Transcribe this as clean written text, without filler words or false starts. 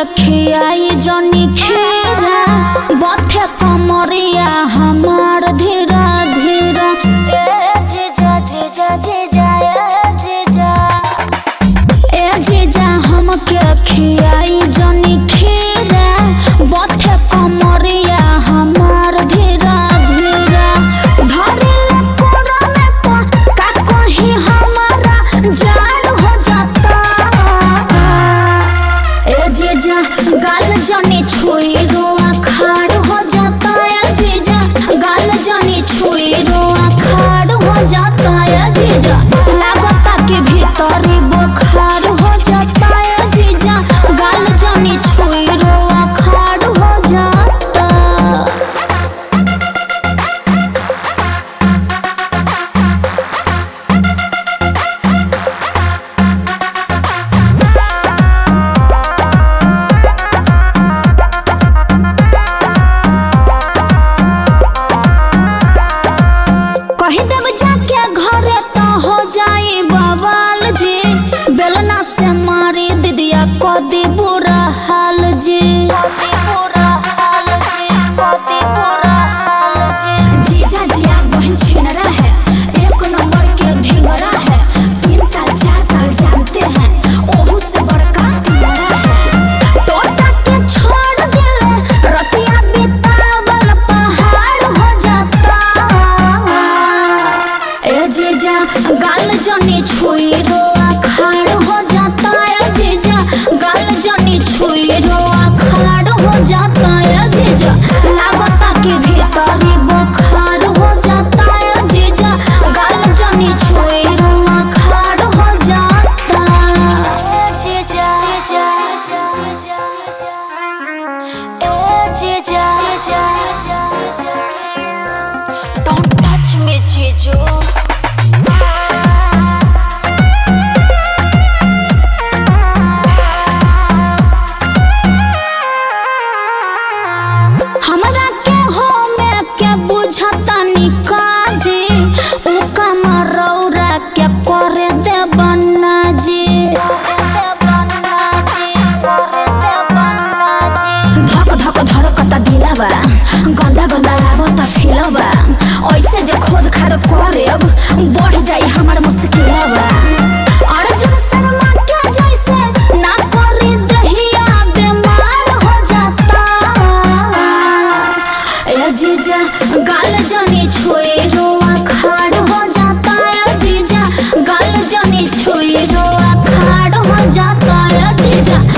खियाई जनी खीरा बथे कमरिया हमार धीरा धीरा जीजा जीजा जीजा जीजा जीजा हमके खियाई जनी खीरा बथे कमरिया हमार धीरा धीरा धरे कोरा में तो का कहीं हमारा जान हो जाता जीजा गाल जनी छुई रोआ खाड़ हो जाता है जीजा गाल जनी छुई रोआ खाड़ हो जाता है जीजा लागता के भीतरी बुखार हो जाता है जीजा गाल जनी छुई रोआ खाड़ हो जाता। कहीं देव जाके घरे तो हो जाई बवाल जी बेलना से मारी दीदिया को दी बुरा हाल जी जीजा जिया बहन छिनरा है एक नंबर के ढिंगरा है 3 साल 4 साल जानते हैं ओहू से बड़का तुम्हारा है टोटा के छोड़ दिले रतिया बितावल पहाड़ हो जाता जीजा गाल जनी छुई रोआ खाड़ हो जाता है जीजा गाल जनी छुई रोआ खाड़ हो जाता है जीजा लागता के भीतरी बुखार हो जाता है जीजा गाल जनी छुई रोआ खाड़ हो जाता जीजा जीजा जीजा जीजा जीजा Don't touch me जीजू। हमरा के हो में के बुझता निकाजी उ कमरौरा के करे दे बन्ना जी धक धक धड़कता दिलवा गंदा गंदा आवता फीलवा ऐसे जे खोद खाद करेब बढ़ जाई हमर मुश्किलवा अर्जुन शर्मा के जैसे ना करी दहिया बीमार हो जाता जीजा गाल जनी छुई रोआ खाड़ हो जाता है जीजा गाल जनी छुई रोआ खाड़ हो जाता है जीजा